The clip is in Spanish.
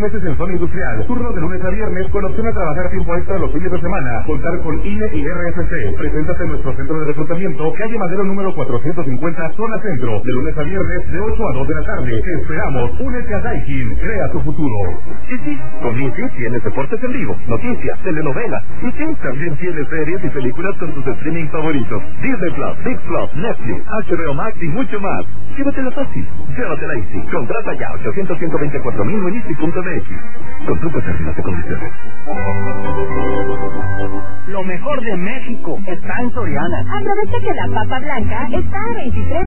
meses en zona industrial. Turno de lunes a viernes con opción a trabajar tiempo extra los fines de semana. Contar con INE y RFC. Preséntate en nuestro centro de reclutamiento, calle Madero número 450, zona centro. De lunes a viernes, de 8 a 2 de la tarde. Te esperamos. Únete a Daikin. Crea tu futuro. Y sí, con Easy tienes deportes en vivo, noticias, telenovelas. Y sí, también tienes series y películas con tus streaming favoritos. Disney Plus, Big Plus, Netflix, HBO Max y mucho más. Llévatela fácil. Llévatela Easy. Contrata ya 800-124,000 en Easy.mx. Consulta términos y condiciones. Lo mejor de México está en Soriana. Aprovecha que la papa blanca está a 23